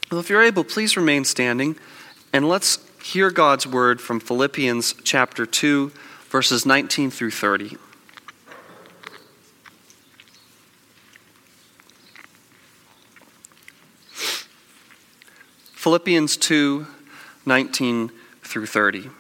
Well, if you're able, please remain standing, and let's hear God's word from Philippians chapter 2, verses 19 through 30. Philippians 2, 19 through 30.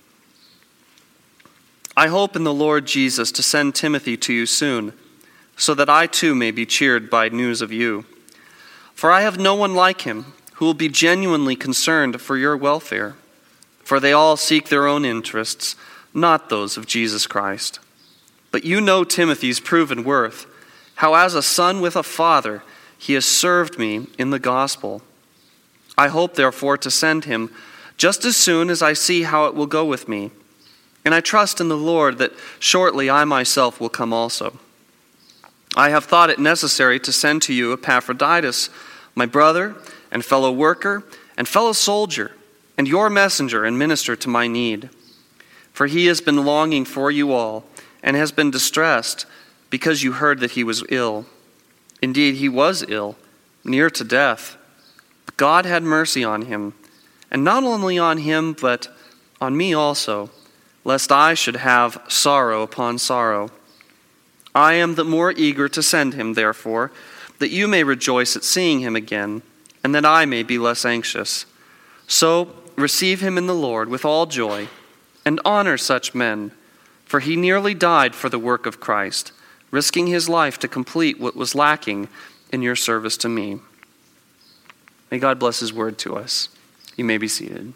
I hope in the Lord Jesus to send Timothy to you soon, so that I too may be cheered by news of you. For I have no one like him who will be genuinely concerned for your welfare. For they all seek their own interests, not those of Jesus Christ. But you know Timothy's proven worth, how as a son with a father he has served me in the gospel. I hope therefore to send him just as soon as I see how it will go with me. And I trust in the Lord that shortly I myself will come also. I have thought it necessary to send to you Epaphroditus, my brother and fellow worker and fellow soldier, and your messenger and minister to my need. For he has been longing for you all, and has been distressed, because you heard that he was ill. Indeed, he was ill, near to death. But God had mercy on him, and not only on him, but on me also, lest I should have sorrow upon sorrow. I am the more eager to send him, therefore, that you may rejoice at seeing him again, and that I may be less anxious. So receive him in the Lord with all joy, and honor such men, for he nearly died for the work of Christ, risking his life to complete what was lacking in your service to me. May God bless his word to us. You may be seated.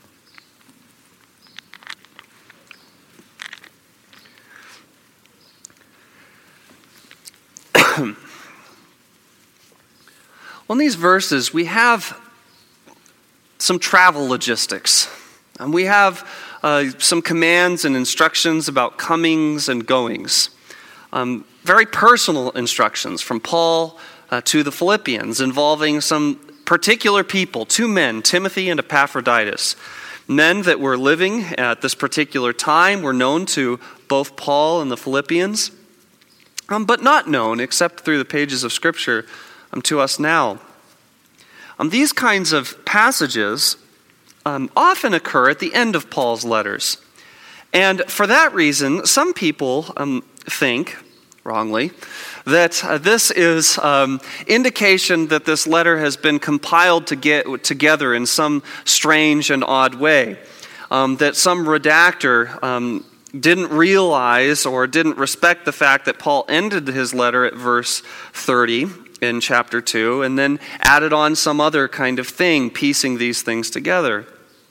Well, in these verses, we have some travel logistics. And we have some commands and instructions about comings and goings. Very personal instructions from Paul to the Philippians involving some particular people, two men, Timothy and Epaphroditus. Men that were living at this particular time were known to both Paul and the Philippians, but not known except through the pages of Scripture to us now. These kinds of passages often occur at the end of Paul's letters. And for that reason, some people think, wrongly, that this is indication that this letter has been compiled to get together in some strange and odd way. That some redactor didn't realize or didn't respect the fact that Paul ended his letter at verse 30 in chapter 2 and then added on some other kind of thing, piecing these things together.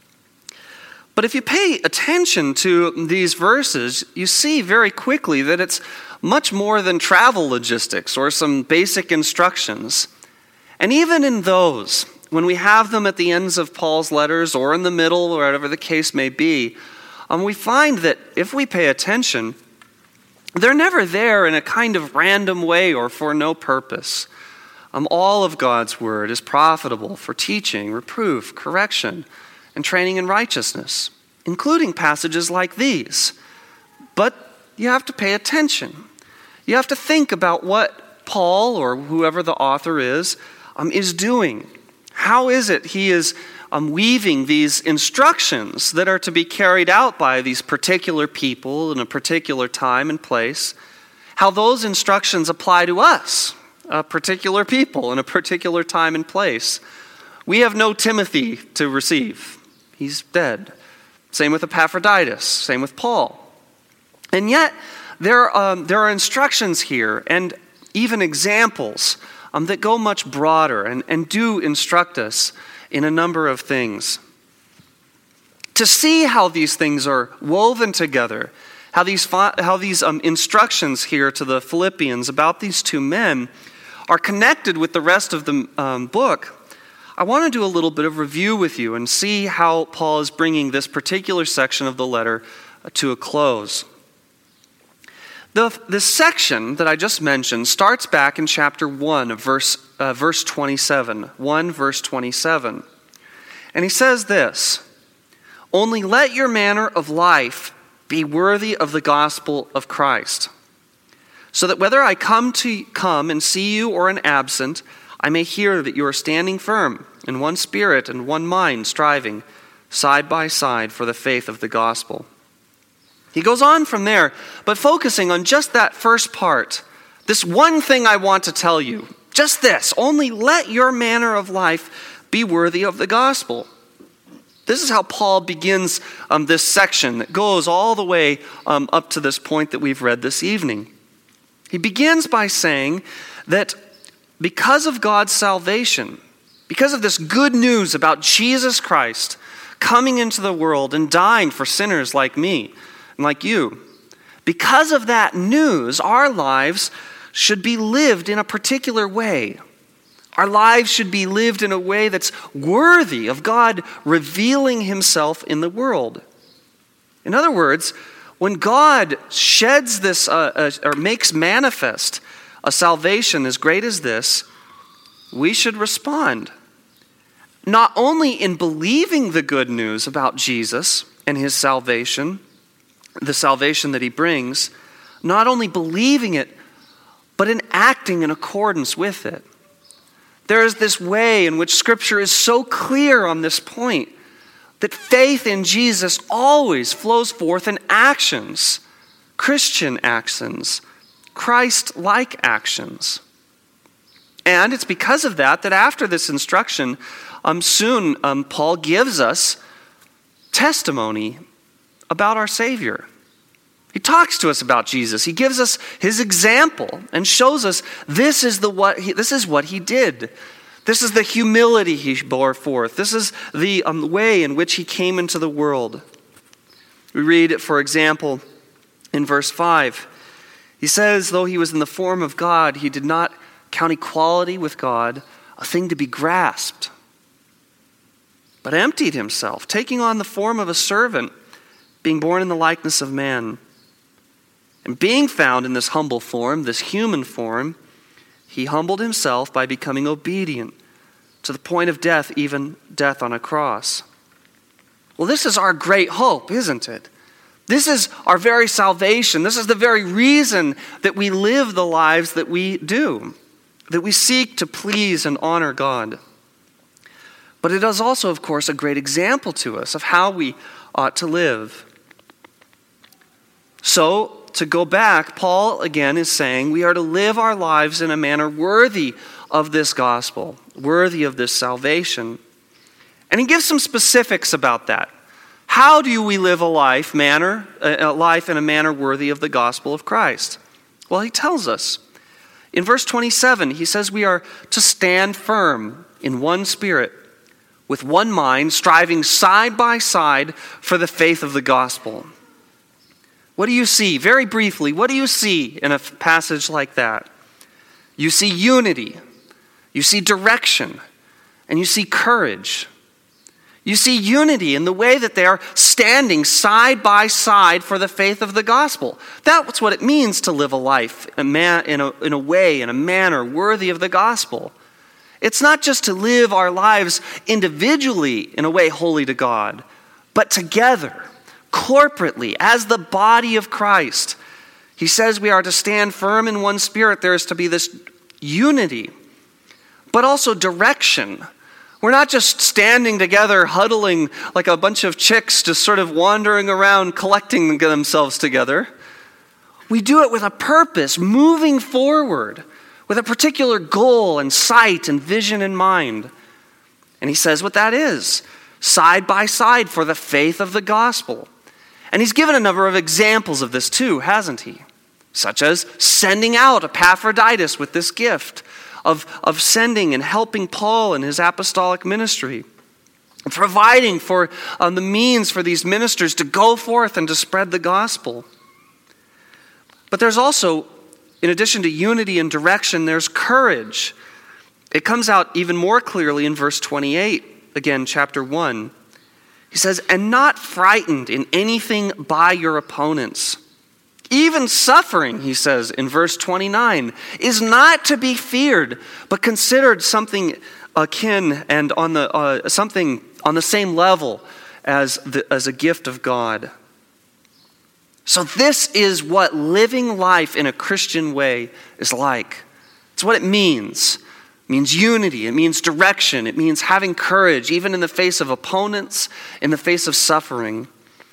But if you pay attention to these verses, you see very quickly that it's much more than travel logistics or some basic instructions. And even in those, when we have them at the ends of Paul's letters or in the middle or whatever the case may be, we find that if we pay attention, they're never there in a kind of random way or for no purpose. All of God's word is profitable for teaching, reproof, correction, and training in righteousness, including passages like these. But you have to pay attention. You have to think about what Paul, or whoever the author is doing. How is it he is weaving these instructions that are to be carried out by these particular people in a particular time and place, how those instructions apply to us, particular people in a particular time and place. We have no Timothy to receive. He's dead. Same with Epaphroditus. Same with Paul. And yet, there are instructions here and even examples that go much broader and do instruct us in a number of things. To see how these things are woven together, how these instructions here to the Philippians about these two men are connected with the rest of the book, I want to do a little bit of review with you and see how Paul is bringing this particular section of the letter to a close. This section that I just mentioned starts back in chapter 1 of verse 27. 1 verse 27. And he says this, "Only let your manner of life be worthy of the gospel of Christ, so that whether I come and see you or am absent, I may hear that you are standing firm in one spirit and one mind, striving side by side for the faith of the gospel. He goes on from there, but focusing on just that first part. This one thing I want to tell you, just this, only let your manner of life be worthy of the gospel. This is how Paul begins this section that goes all the way up to this point that we've read this evening. He begins by saying that because of God's salvation, because of this good news about Jesus Christ coming into the world and dying for sinners like me and like you, because of that news, our lives should be lived in a particular way. Our lives should be lived in a way that's worthy of God revealing himself in the world. In other words, when God sheds this or makes manifest a salvation as great as this, we should respond. Not only in believing the good news about Jesus and his salvation, the salvation that he brings, not only believing it, but in acting in accordance with it. There is this way in which Scripture is so clear on this point that faith in Jesus always flows forth in actions, Christian actions, Christ-like actions. And it's because of that after this instruction, soon Paul gives us testimony about our Savior. He talks to us about Jesus. He gives us his example and shows us this is what he did. This is the humility he bore forth. This is the way in which he came into the world. We read, for example, in verse 5, he says, though he was in the form of God, he did not count equality with God a thing to be grasped, but emptied himself, taking on the form of a servant, being born in the likeness of man. And being found in this humble form, this human form, he humbled himself by becoming obedient to the point of death, even death on a cross. Well, this is our great hope, isn't it? This is our very salvation. This is the very reason that we live the lives that we do, that we seek to please and honor God. But it is also, of course, a great example to us of how we ought to live. So, to go back, Paul again is saying we are to live our lives in a manner worthy of this gospel, worthy of this salvation. And he gives some specifics about that. How do we live a life in a manner worthy of the gospel of Christ? Well, he tells us. In verse 27, he says we are to stand firm in one spirit, with one mind, striving side by side for the faith of the gospel. What do you see? Very briefly, what do you see in a passage like that? You see unity, you see direction, and you see courage. You see unity in the way that they are standing side by side for the faith of the gospel. That's what it means to live a life in a way, in a manner worthy of the gospel. It's not just to live our lives individually in a way holy to God, but together, corporately, as the body of Christ. He says we are to stand firm in one spirit. There is to be this unity, but also direction. We're not just standing together, huddling like a bunch of chicks, just sort of wandering around, collecting themselves together. We do it with a purpose, moving forward, with a particular goal and sight and vision in mind. And he says what that is, side by side for the faith of the gospel. And he's given a number of examples of this too, hasn't he? Such as sending out Epaphroditus with this gift of sending and helping Paul in his apostolic ministry, providing for the means for these ministers to go forth and to spread the gospel. But there's also, in addition to unity and direction, there's courage. It comes out even more clearly in verse 28, again, chapter 1. He says, and not frightened in anything by your opponents. Even suffering, he says in verse 29, is not to be feared, but considered something akin and something on the same level as a gift of God. So this is what living life in a Christian way is like. It's what it means It means unity. It means direction. It means having courage, even in the face of opponents, in the face of suffering.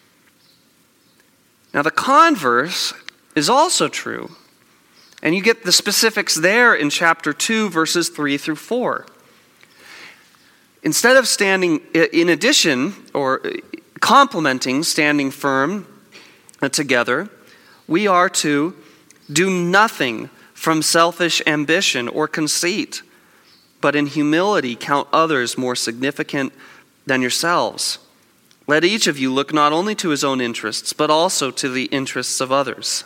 Now, the converse is also true. And you get the specifics there in chapter 2, verses 3 through 4. Instead of standing, in addition, or complementing standing firm together, we are to do nothing from selfish ambition or conceit, but in humility count others more significant than yourselves. Let each of you look not only to his own interests, but also to the interests of others.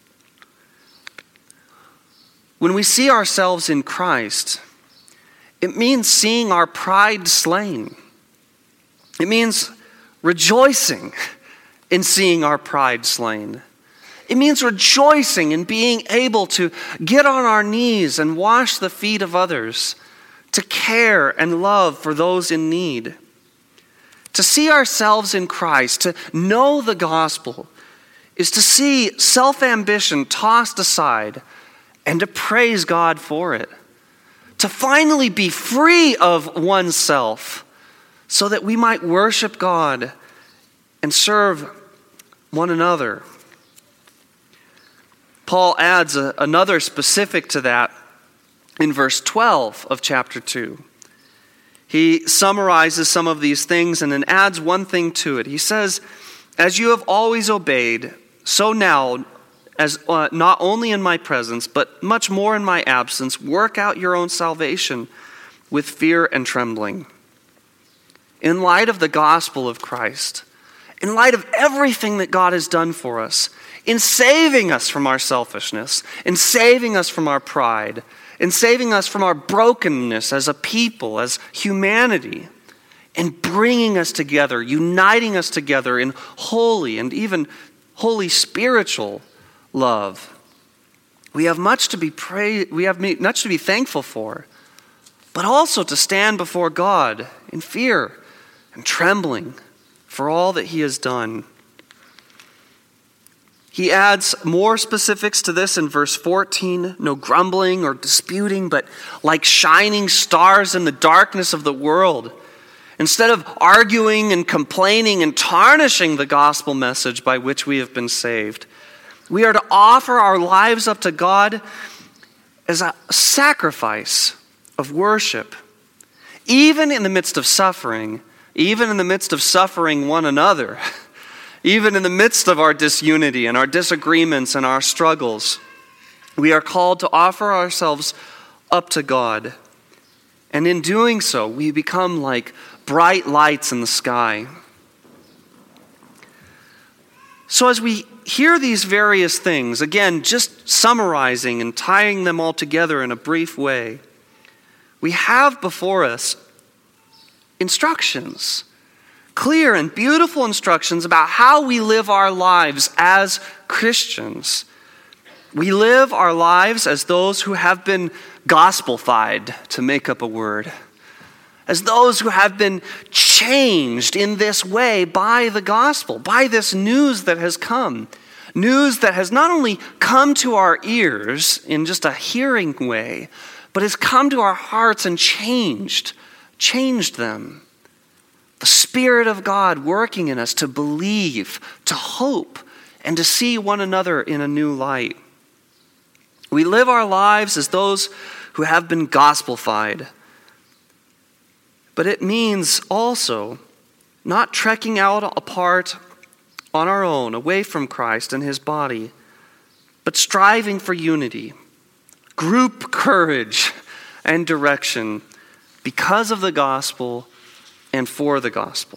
When we see ourselves in Christ, it means seeing our pride slain. It means rejoicing in seeing our pride slain. It means rejoicing in being able to get on our knees and wash the feet of others, to care and love for those in need. To see ourselves in Christ, to know the gospel, is to see self-ambition tossed aside and to praise God for it. To finally be free of oneself so that we might worship God and serve one another. Paul adds another specific to that in verse 12 of chapter 2. He summarizes some of these things and then adds one thing to it. He says, "As you have always obeyed, so now, as not only in my presence, but much more in my absence, work out your own salvation with fear and trembling." In light of the gospel of Christ, in light of everything that God has done for us, in saving us from our selfishness, in saving us from our pride, in saving us from our brokenness as a people, as humanity, and bringing us together, uniting us together in holy and even holy spiritual love. We have much to be much to be thankful for, but also to stand before God in fear and trembling for all that he has done. He adds more specifics to this in verse 14. No grumbling or disputing, but like shining stars in the darkness of the world. Instead of arguing and complaining and tarnishing the gospel message by which we have been saved, we are to offer our lives up to God as a sacrifice of worship. Even in the midst of suffering, even in the midst of suffering one another, even in the midst of our disunity and our disagreements and our struggles, we are called to offer ourselves up to God. And in doing so, we become like bright lights in the sky. So as we hear these various things, again, just summarizing and tying them all together in a brief way, we have before us instructions, clear and beautiful instructions about how we live our lives as Christians. We live our lives as those who have been gospelified, to make up a word, as those who have been changed in this way by the gospel, by this news that has come. News that has not only come to our ears in just a hearing way, but has come to our hearts and changed them. The Spirit of God working in us to believe, to hope, and to see one another in a new light. We live our lives as those who have been gospelified. But it means also not trekking out apart on our own, away from Christ and his body, but striving for unity, group courage, and direction because of the gospel and for the gospel.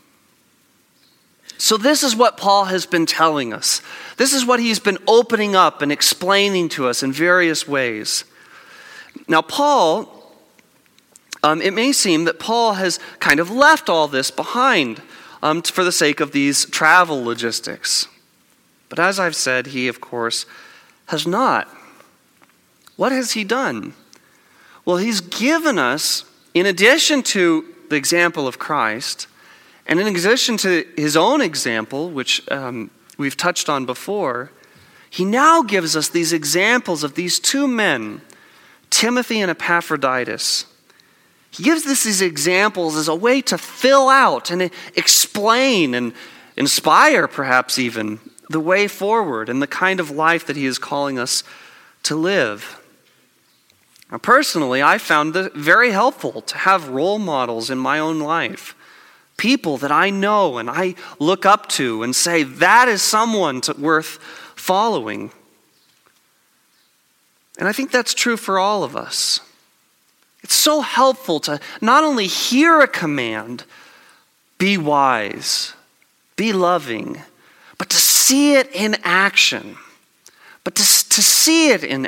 So this is what Paul has been telling us. This is what he's been opening up and explaining to us in various ways. Now Paul, it may seem that Paul has kind of left all this behind for the sake of these travel logistics. But as I've said, he, of course, has not. What has he done? Well, he's given us, in addition to the example of Christ, and in addition to his own example, which we've touched on before, he now gives us these examples of these two men Timothy and Epaphroditus. He gives us these examples as a way to fill out and explain and inspire, perhaps even, the way forward and the kind of life that he is calling us to live. Now, personally, I found it very helpful to have role models in my own life. People that I know and I look up to and say, that is someone worth following. And I think that's true for all of us. It's so helpful to not only hear a command, be wise, be loving, but to see it in action. To see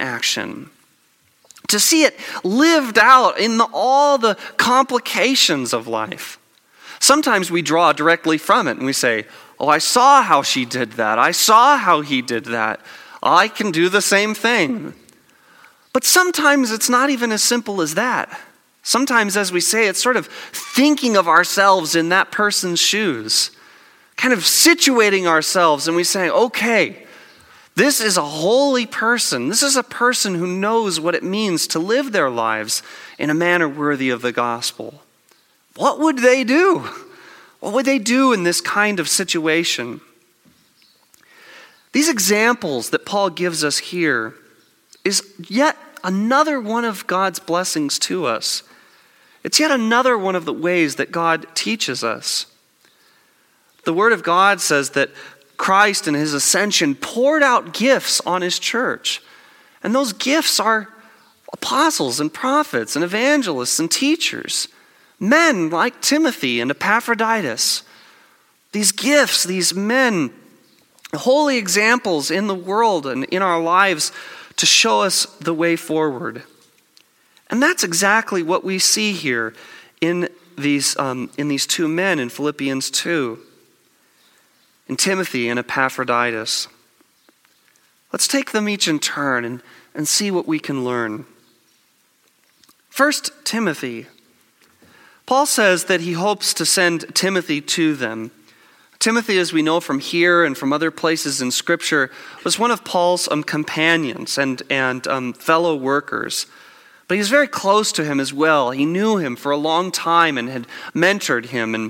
it lived out in all the complications of life. Sometimes we draw directly from it and we say, oh, I saw how she did that. I saw how he did that. I can do the same thing. But sometimes it's not even as simple as that. Sometimes, as we say, it's sort of thinking of ourselves in that person's shoes, kind of situating ourselves, and we say, okay, this is a holy person. This is a person who knows what it means to live their lives in a manner worthy of the gospel. What would they do? What would they do in this kind of situation? These examples that Paul gives us here is yet another one of God's blessings to us. It's yet another one of the ways that God teaches us. The Word of God says that Christ in his ascension poured out gifts on his church. And those gifts are apostles and prophets and evangelists and teachers. Men like Timothy and Epaphroditus. These gifts, these men, holy examples in the world and in our lives to show us the way forward. And that's exactly what we see here in these two men in Philippians 2. In Timothy and Epaphroditus. Let's take them each in turn and see what we can learn. First, Timothy. Paul says that he hopes to send Timothy to them. Timothy, as we know from here and from other places in Scripture, was one of Paul's companions and fellow workers. But he was very close to him as well. He knew him for a long time and had mentored him and,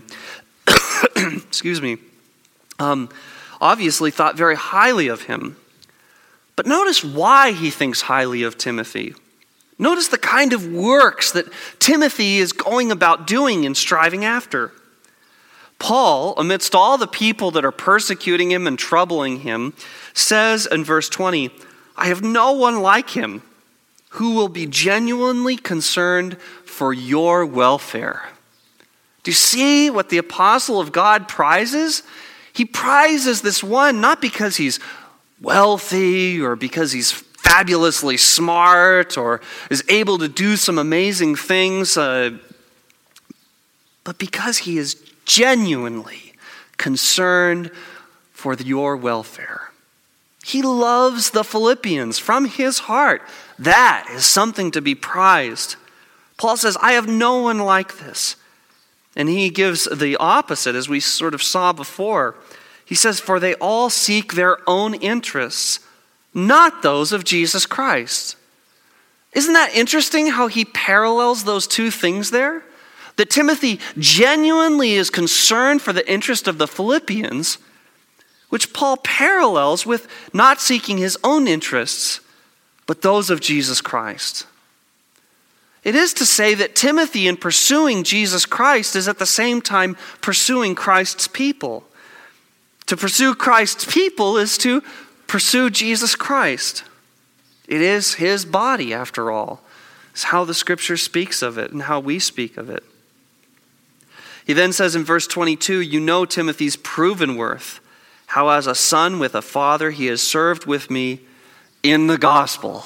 obviously thought very highly of him. But notice why he thinks highly of Timothy. Notice the kind of works that Timothy is going about doing and striving after. Paul, amidst all the people that are persecuting him and troubling him, says in verse 20, I have no one like him who will be genuinely concerned for your welfare. Do you see what the apostle of God prizes? He prizes this one not because he's wealthy or because he's fabulously smart or is able to do some amazing things, but because he is genuinely concerned for your welfare. He loves the Philippians from his heart. That is something to be prized. Paul says, I have no one like this. And he gives the opposite, as we sort of saw before. He says, for they all seek their own interests, not those of Jesus Christ. Isn't that interesting how he parallels those two things there? That Timothy genuinely is concerned for the interest of the Philippians, which Paul parallels with not seeking his own interests, but those of Jesus Christ. It is to say that Timothy, in pursuing Jesus Christ, is at the same time pursuing Christ's people. To pursue Christ's people is to pursue Jesus Christ. It is his body, after all. It's how the Scripture speaks of it and how we speak of it. He then says in verse 22, you know Timothy's proven worth, how as a son with a father he has served with me in the gospel.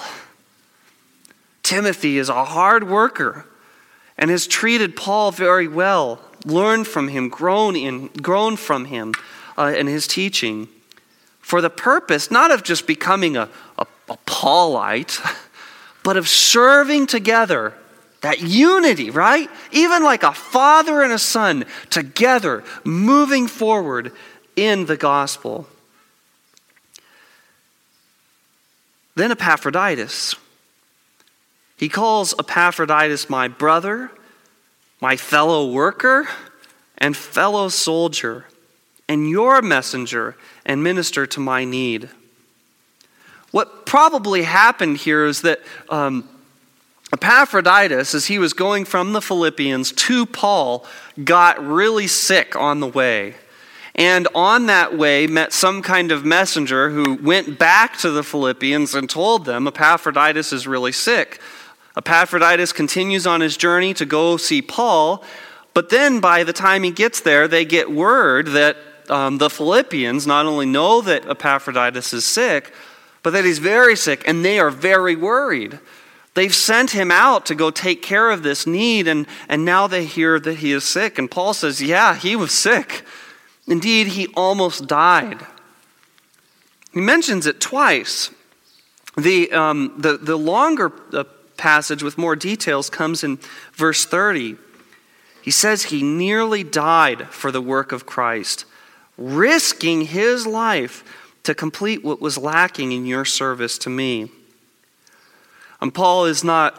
Timothy is a hard worker and has treated Paul very well, learned from him, grown from him in his teaching, for the purpose not of just becoming a Paulite, but of serving together. That unity, right? Even like a father and a son together, moving forward in the gospel. Then Epaphroditus. He calls Epaphroditus my brother, my fellow worker, and fellow soldier, and your messenger and minister to my need. What probably happened here is that Epaphroditus, as he was going from the Philippians to Paul, got really sick on the way. And on that way met some kind of messenger who went back to the Philippians and told them Epaphroditus is really sick. Epaphroditus continues on his journey to go see Paul, but then by the time he gets there, they get word that the Philippians not only know that Epaphroditus is sick, but that he's very sick, and they are very worried. They've sent him out to go take care of this need, and now they hear that he is sick. And Paul says, yeah, he was sick. Indeed, he almost died. He mentions it twice. The longer passage with more details comes in verse 30. He says he nearly died for the work of Christ, risking his life to complete what was lacking in your service to me. And Paul is not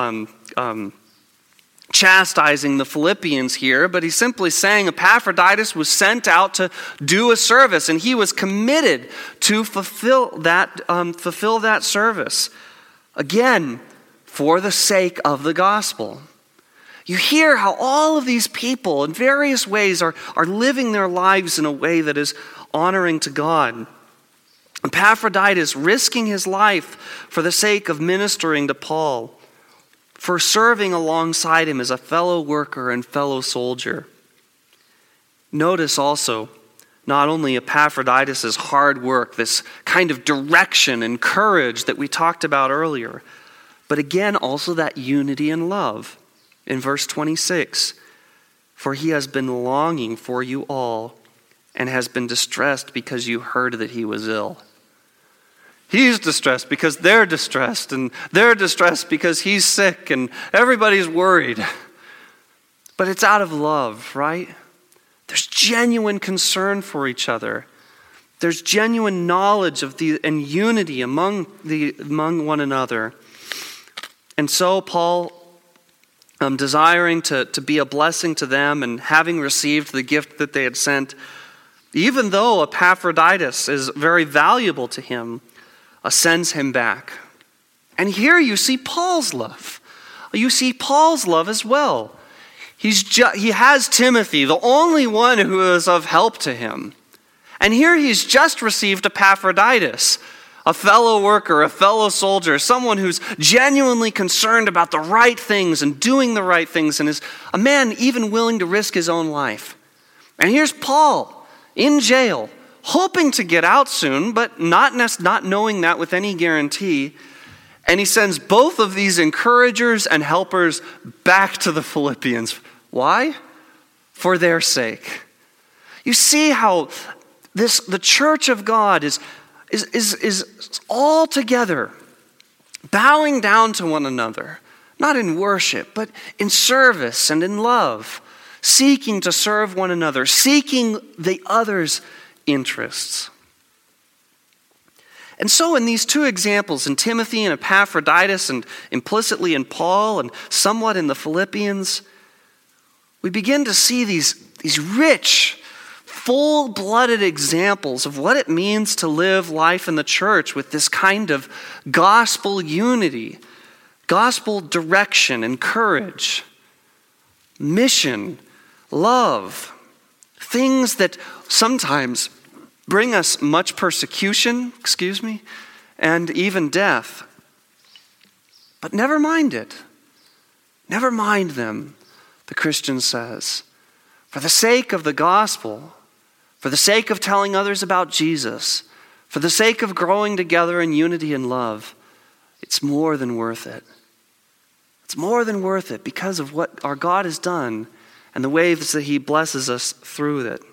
chastising the Philippians here, but he's simply saying Epaphroditus was sent out to do a service, and he was committed to fulfill that service. Again, for the sake of the gospel. You hear how all of these people in various ways are living their lives in a way that is honoring to God. Epaphroditus risking his life for the sake of ministering to Paul, for serving alongside him as a fellow worker and fellow soldier. Notice also, not only Epaphroditus' hard work, this kind of direction and courage that we talked about earlier, but again also that unity and love. In verse 26, for he has been longing for you all and has been distressed because you heard that he was ill. He's distressed because they're distressed, and they're distressed because he's sick, and everybody's worried. But it's out of love, right? There's genuine concern for each other. There's genuine knowledge of and unity among one another. And so Paul, desiring to be a blessing to them and having received the gift that they had sent, even though Epaphroditus is very valuable to him, sends him back. And here you see Paul's love. You see Paul's love as well. He has Timothy, the only one who is of help to him. And here he's just received Epaphroditus, a fellow worker, a fellow soldier, someone who's genuinely concerned about the right things and doing the right things, and is a man even willing to risk his own life. And here's Paul in jail, hoping to get out soon, but not knowing that with any guarantee. And he sends both of these encouragers and helpers back to the Philippians. Why? For their sake. You see how the church of God is all together, bowing down to one another, not in worship, but in service and in love, seeking to serve one another, seeking the other's interests. And so in these two examples, in Timothy and Epaphroditus, and implicitly in Paul and somewhat in the Philippians, we begin to see these rich, full-blooded examples of what it means to live life in the church with this kind of gospel unity, gospel direction and courage, mission, love, things that sometimes bring us much persecution, and even death. But never mind it. Never mind them, the Christian says. For the sake of the gospel, for the sake of telling others about Jesus, for the sake of growing together in unity and love, it's more than worth it. It's more than worth it because of what our God has done and the ways that he blesses us through it.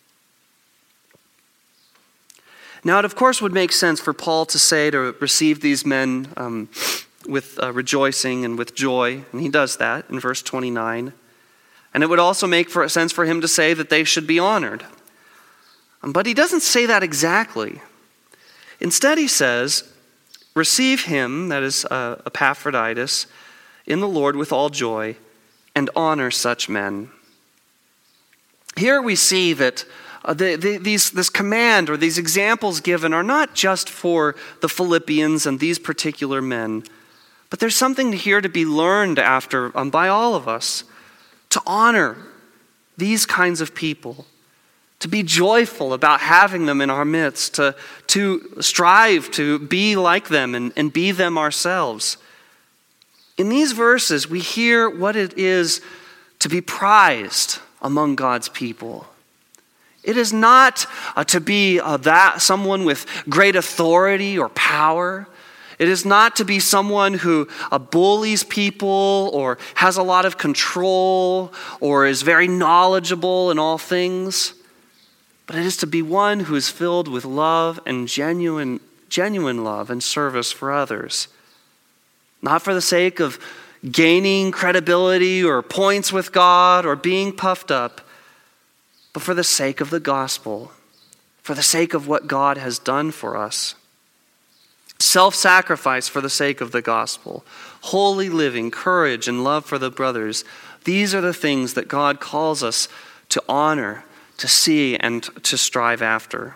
Now, it of course would make sense for Paul to say to receive these men with rejoicing and with joy, and he does that in verse 29. And it would also make sense for him to say that they should be honored. But he doesn't say that exactly. Instead, he says, receive him, that is Epaphroditus, in the Lord with all joy, and honor such men. Here we see that this command or these examples given are not just for the Philippians and these particular men, but there's something here to be learned by all of us, to honor these kinds of people, to be joyful about having them in our midst, to strive to be like them and be them ourselves. In these verses, we hear what it is to be prized among God's people. It is not to be someone with great authority or power. It is not to be someone who bullies people or has a lot of control or is very knowledgeable in all things. But it is to be one who is filled with love and genuine love and service for others. Not for the sake of gaining credibility or points with God or being puffed up, but for the sake of the gospel, for the sake of what God has done for us. Self-sacrifice for the sake of the gospel, holy living, courage, and love for the brothers. These are the things that God calls us to honor, to see, and to strive after.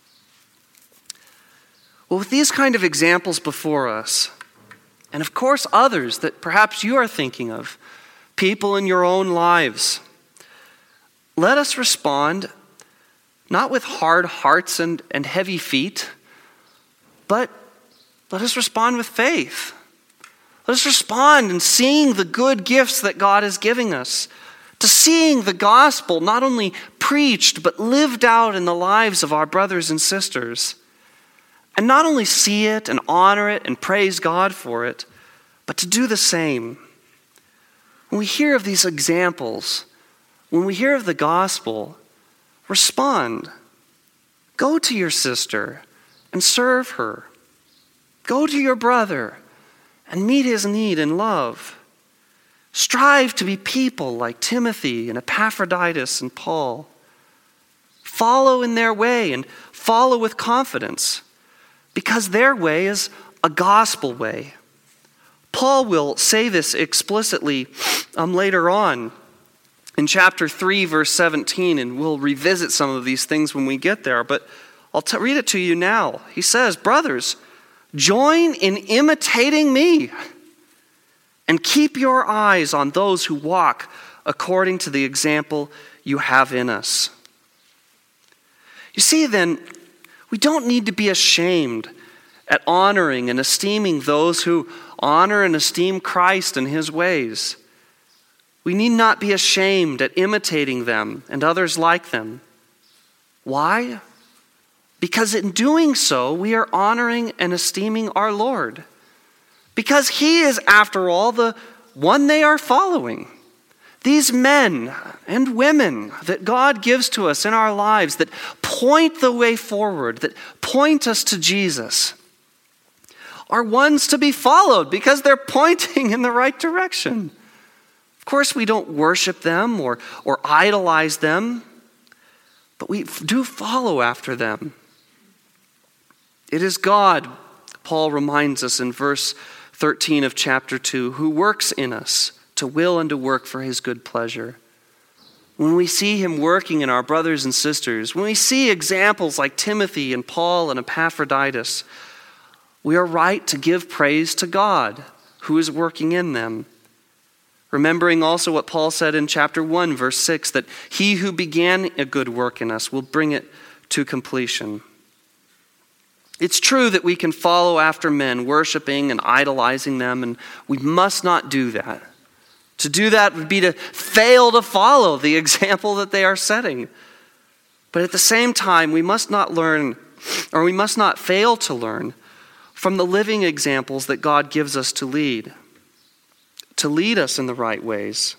Well, with these kind of examples before us, and of course others that perhaps you are thinking of, people in your own lives, let us respond not with hard hearts and heavy feet, but let us respond with faith. Let us respond in seeing the good gifts that God is giving us, to seeing the gospel not only preached but lived out in the lives of our brothers and sisters. And not only see it and honor it and praise God for it, but to do the same. When we hear of these examples, when we hear of the gospel, respond. Go to your sister and serve her. Go to your brother and meet his need in love. Strive to be people like Timothy and Epaphroditus and Paul. Follow in their way and follow with confidence, because their way is a gospel way. Paul will say this explicitly later on in chapter 3, verse 17, and we'll revisit some of these things when we get there, but I'll read it to you now. He says, "Brothers, join in imitating me and keep your eyes on those who walk according to the example you have in us." You see then, we don't need to be ashamed at honoring and esteeming those who honor and esteem Christ and his ways. We need not be ashamed at imitating them and others like them. Why? Because in doing so, we are honoring and esteeming our Lord. Because he is, after all, the one they are following. These men and women that God gives to us in our lives that point the way forward, that point us to Jesus, are ones to be followed because they're pointing in the right direction. Of course, we don't worship them or idolize them, but we do follow after them. It is God, Paul reminds us in verse 13 of chapter 2, who works in us to will and to work for his good pleasure. When we see him working in our brothers and sisters, when we see examples like Timothy and Paul and Epaphroditus, we are right to give praise to God who is working in them. Remembering also what Paul said in chapter 1, verse 6, that he who began a good work in us will bring it to completion. It's true that we can follow after men, worshiping and idolizing them, and we must not do that. To do that would be to fail to follow the example that they are setting. But at the same time, we must not fail to learn from the living examples that God gives us to lead us in the right ways.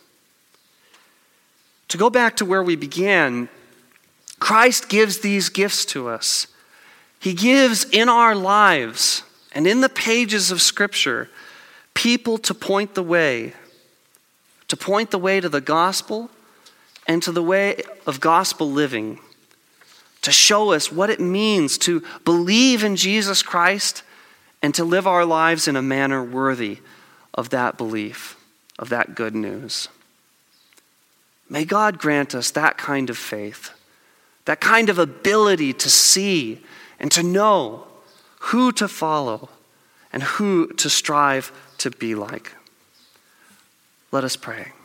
To go back to where we began, Christ gives these gifts to us. He gives in our lives and in the pages of Scripture people to point the way to the gospel and to the way of gospel living, to show us what it means to believe in Jesus Christ and to live our lives in a manner worthy of that belief, of that good news. May God grant us that kind of faith, that kind of ability to see and to know who to follow and who to strive to be like. Let us pray.